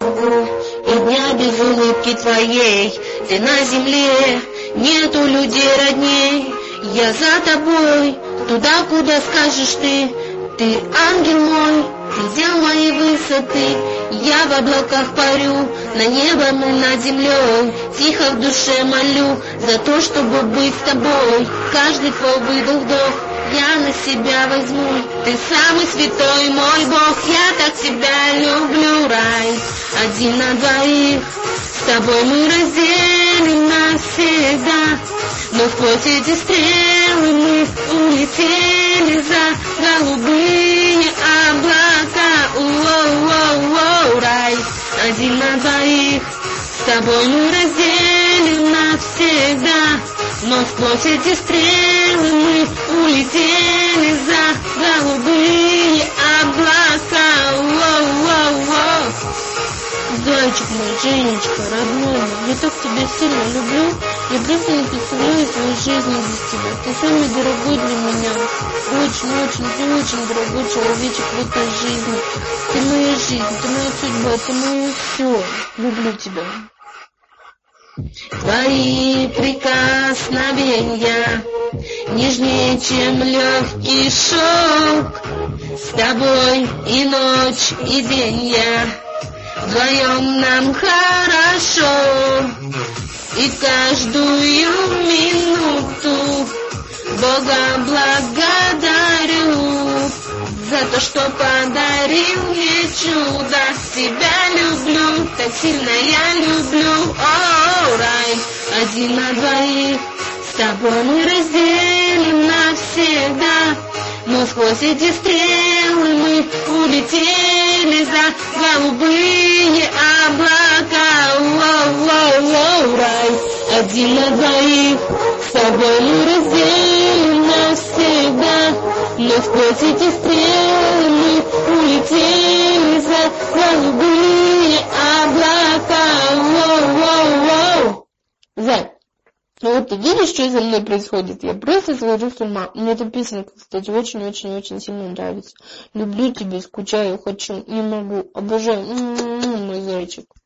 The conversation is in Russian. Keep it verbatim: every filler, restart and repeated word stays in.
И дня без улыбки твоей, ты на земле, нету людей родней. Я за тобой, туда, куда скажешь ты. Ты ангел мой, предел моей высоты. Я в облаках парю, на небом и над землей. Тихо в душе молю за то, чтобы быть с тобой. Каждый твой выдох-вдох я на себя возьму. Ты самый святой мой Бог, я так тебя люблю, рай. Один на двоих, с тобой мы разделим навсегда. Но сквозь эти стрелы мы улетели за голубые облака. Уоу-уоу-уоу, рай. Один на двоих, с тобой мы разделим навсегда. Но сквозь эти стрелы мы улетели за голубые облака. Уоу-уоу-уоу. Зайчик мой, Женечка, родной мой, я так тебя сильно люблю. Я просто не представляю свою жизнь без тебя. Ты самый дорогой для меня. Очень-очень, ты очень дорогой человечек в этой жизни. Ты моя жизнь, ты моя судьба, ты мое все. Люблю тебя. Твои прикосновения нежнее, чем легкий шелк. С тобой и ночь, и день я. Вдвоем нам хорошо. И каждую минуту Бога благодарю за то, что подарил мне чудо. Тебя люблю, так сильно я люблю. О, рай, один на двоих, с тобой мы разделим навсегда. Но сквозь эти стрелы мы улетели за голубые облака. Воу-воу-воу, рай, один на двоих, с тобой мы разделим навсегда. Но сквозь эти стрелы мы улетели за голубые облака. Воу-воу-воу. Зай, ну вот ты видишь, что со мной происходит? Я просто схожу с ума. Мне эта песенка, кстати, очень-очень-очень сильно нравится. Люблю тебя, скучаю, хочу, не могу, обожаю, мой зайчик.